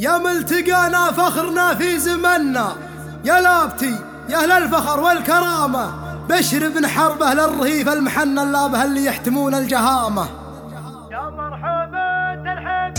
يا ملتقانا فخرنا في زمنا، يا لابتي يا أهل الفخر والكرامة، بشر بن حرب أهل الرهيف المحنى اللابه اللي يحتمون الجهامة. يا مرحبا ترحب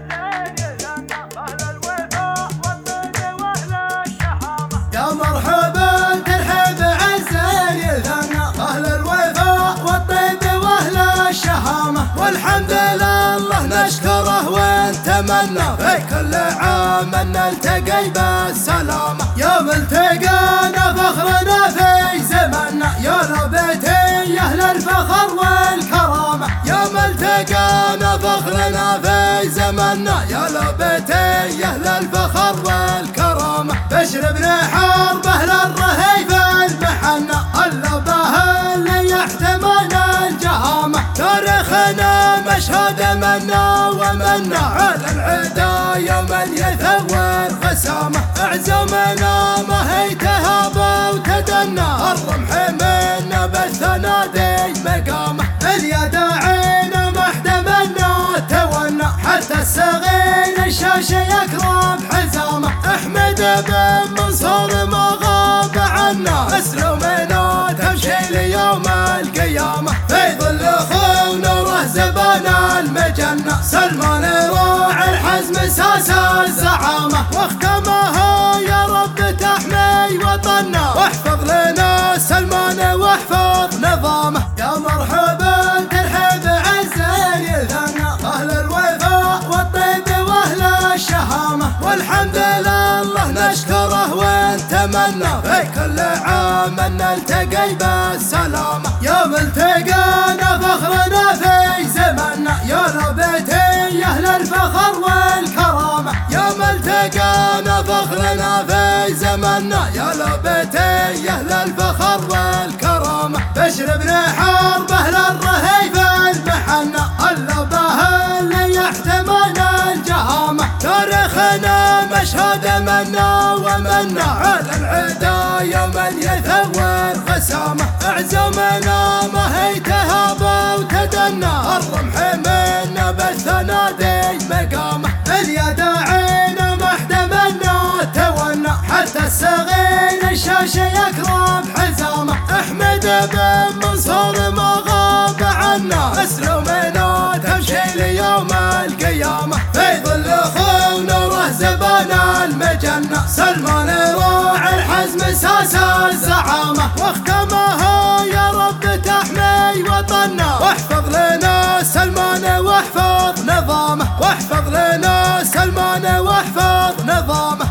عالزين أهل الوفاء والطيب وأهل الشهامة. يا مرحبا ترحب عالزين أهل الوفاء والطيب وأهل الشهامة، والحمد لله نشكره ونتمنى في كل عام أن نلتقي بالسلامة. يا ملتقانا فخرنا في زمنا، يا لبيتي يا أهل الفخر والكرامة. يا ملتقانا فخرنا في زمنا، يا لبيتي يا أهل الفخر والكرامة. بشر بن حرب أهل الرهيف المحنى اللبه اللي يحتمل الجهامة. تاريخنا مشهد منا ومنا على العدا يوم يثور خسامة. اعزمنا ما هي تهاب وتدنى، الرمح منا بالثنادي مقامه. اليد عينا ما احتملنا تونى، حتى الصغير الشاش يكرم حزامه. احمد بن منصور ما غاب عنا، اسلوبنا تمشي ليوم القيامة. في ظل نوره زبان المجنة، سلمان راعي الحزم ساس الزعامة. واختمها يا رب تحمي وطننا، واحفظ لنا سلمان واحفظ نظامه. يا مرحبا ترحب عالزين يلثنا أهل الوفاء والطيب وأهل الشهامة، والحمد لله نشكره ونتمنى في كل عام أن نلتقي بالسلامة. يا ملتقانا فخرنا في زمنا، يا لبيتي يا أهل الفخر والكرامة. يا ملتقانا فخرنا في زمنا، يا لبيتي يا أهل الفخر والكرامة. بشر بن حرب أهل الرهيف المحنى اللبه اللي يحتمل الجهامة. تاريخنا مشهد منا ومنا على العدا يوم يثور خسامة. اعزمنا ما هي تهاب وتدنى، الرمح منا بالثنادي مقامه. اليد عينا ما احتملنا تونى، حتى الصغير الشاش يكرم حزامه. احمد بن منصور ما غاب عنا، اسلوبنا تمشي ليوم القيامة. في ظل نوره زبان المجنة، سلمان راعي الحزم ساس الزعامة. واختمها يا رب تحمي وطننا، واحفظ لنا سلمان واحفظ نظامه. واحفظ لنا سلمان واحفظ نظامه.